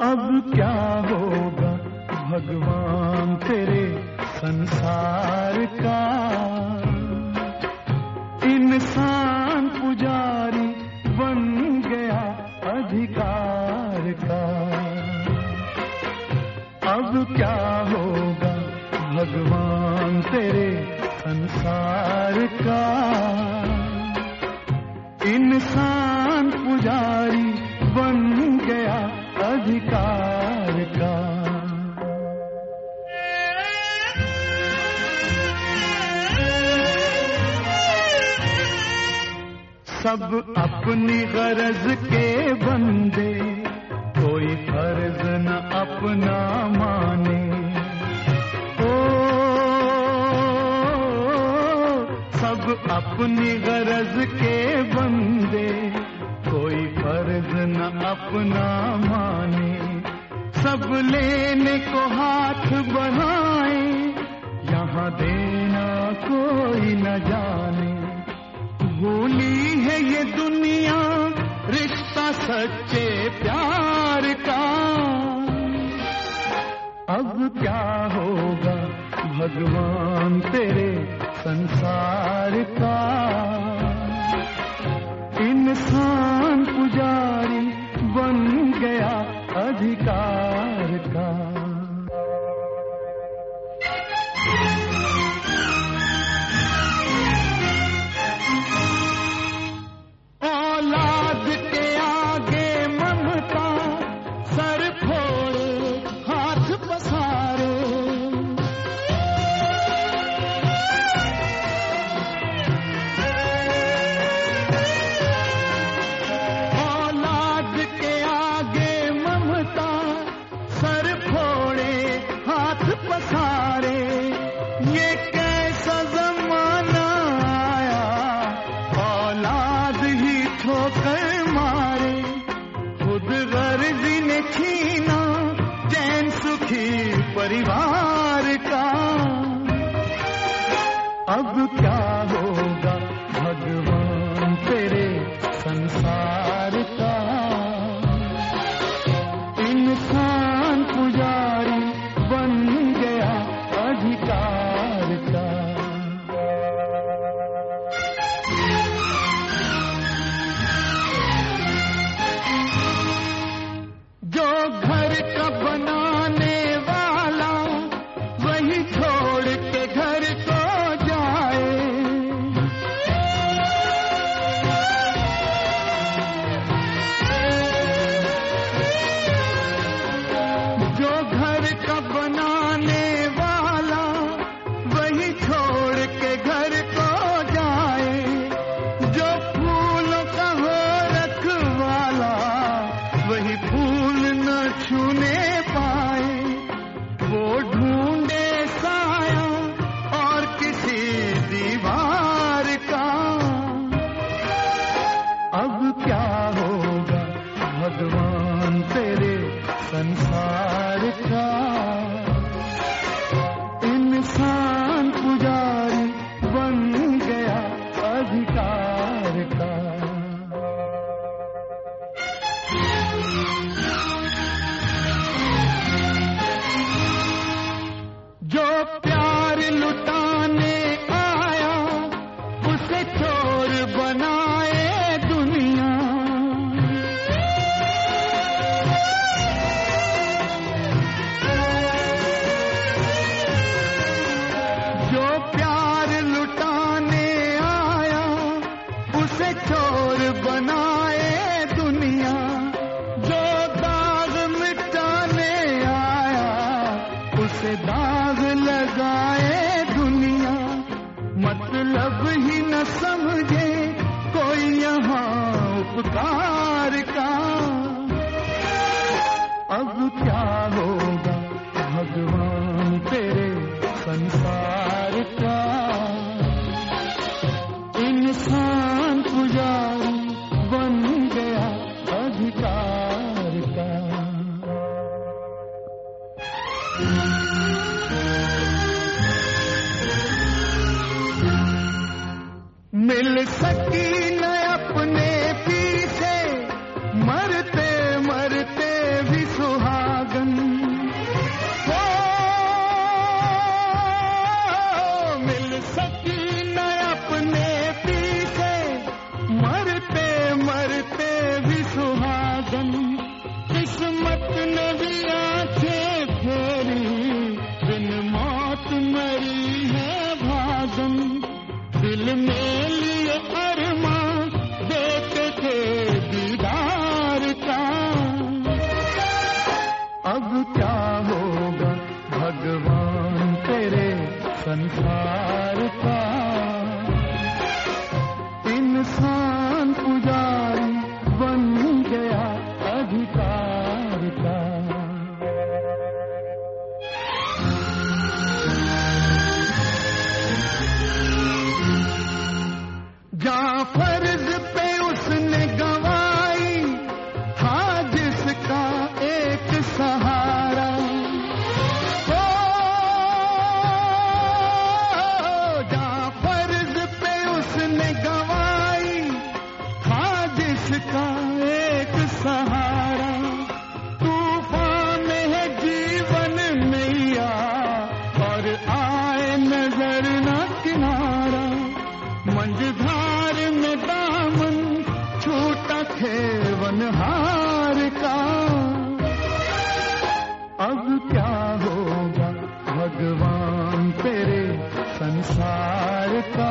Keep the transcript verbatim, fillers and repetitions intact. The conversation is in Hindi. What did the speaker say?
अब क्या होगा भगवान तेरे संसार का, इंसान पुजारी बन गया अधिकार का। अब क्या होगा भगवान तेरे संसार का, इंसान पुजारी बन गया अधिकार का। सब अपनी गरज के बंदे, कोई फर्ज न अपना माने। ओ सब अपनी गरज के बंदे, कोई फर्ज न अपना माने। सब लेने को हाथ बढ़ाए, यहाँ देना कोई न जाने। भूली है ये दुनिया रिश्ता सच्चे प्यार का। अब क्या होगा भगवान तेरे संसार का, इंसान पुजारी बन गया अधिकार का। औलाद के आगे ममता, सर फोड़े हाथ पसारे। औलाद के आगे ममता, सर फोड़े हाथ पसारे। ये कैसा जमाना आया, औलाद ही ठोकर मारे। खुद गर्जी ने छीना चैन सुखी परिवार का। अब क्या होगा भगवान तेरे संसार का, इंसान पुजारी बन गया अधिकार का। जो घर का बनाने वाला, वही छोड़ के घर को जाए। जो घर का बनाने वाला, वही छोड़ के घर को जाए। जो फूलों का हो रखवाला, वही फूल न छूने पाए। वो ढूंढे साया और किसी दीवार का। अब क्या होगा भगवान तेरे संसार का, इंसान पुजारी बन गया अधिकार का। जो प्यार लुटाने आया, उसे चोर बनाए दुनिया। जो प्यार लुटाने आया, उसे चोर बनाए दुनिया। जो दाग मिटाने आया, उसे दाग लगाए दुनिया। मतलब ही न समझे कोई यहाँ उपकार का। अब क्या होगा भगवान तेरे संसार का, इंसान पुजारी बन गया अधिकार का। मिल सकी न अपने पीछे धार में दामन छूटा खेवनहार का। अब क्या होगा भगवान तेरे संसार का।